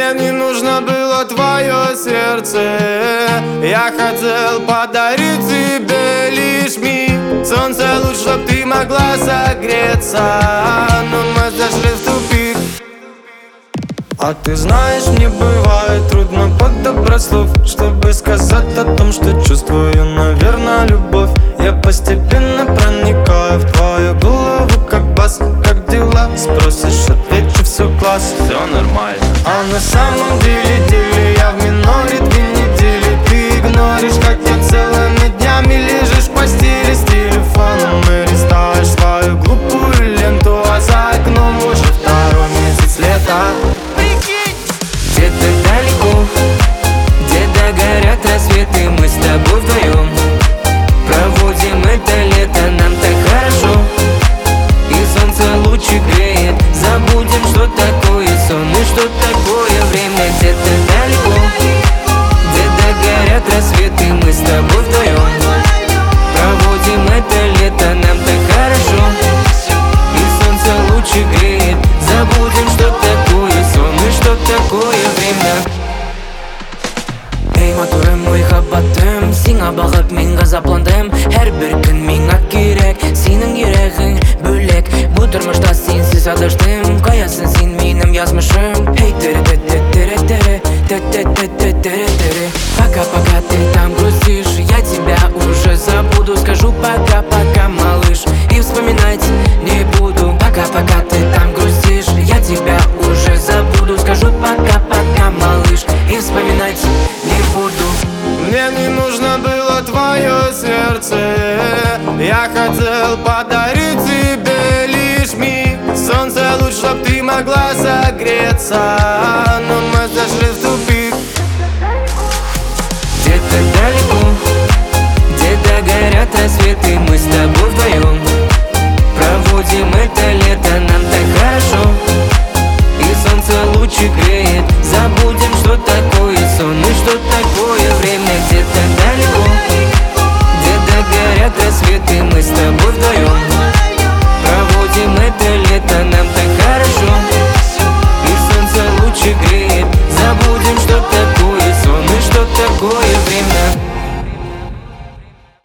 Мне не нужно было твое сердце, я хотел подарить тебе лишь миг. Солнце луч, чтоб ты могла согреться, но мы зашли в тупик. А ты знаешь, мне бывает трудно подобрать слов, чтобы сказать о том, что чувствую, наверное, любовь. Я постепенно проникаю в твою голову, как бас. Как дела? Спросишь, отвечу, все класс, все нормально. А на самом деле я в миноре 2 недели. Ты игноришь, как я целыми днями лежишь в постели с телефоном и листаешь свою глупую ленту, а за окном уже 2-й месяц лета. Где-то далеко, где-то горят рассветы, мы с тобой вдвоем проводим это лето, нам так хорошо, и солнце лучи греет. Забудем, что такое сон и что такое время. Где-то далеко, где-то горят рассветы, мы с тобой вдвоем проводим это лето, нам так хорошо, и солнце лучи греет. Забудем, что такое сон и что такое время. Эй, моторым, ойхабаттым, сиңа бағып мен газапландым. Әр бір күн миңа керек, сенің ерегің бөлек. Бұл тұрмышта сенсіз адаштым, қаясың сен менің язмышым. Эй, тірі-тірі-тірі-тірі, тірі-тірі-тірі-тірі. Пока-пока ты там грустишь, я тебя уже забуду. Скажу пока-пока, малыш, и вспоминать не буду. Пока-пока ты там грустишь, я тебя уже забуду. Скажу пока-пока, малыш, и вспоминать не буду. Мне не нужно было твое сердце, я хотел подарить тебе лишь миг. Солнце луч, чтоб ты могла согреться, но мы зашли в тупик. Где-то далеко, где-то горят рассветы, мы с тобой вдвоем проводим это лето, нам так хорошо, и солнце лучи греет. Забудем, что такое сон и что такое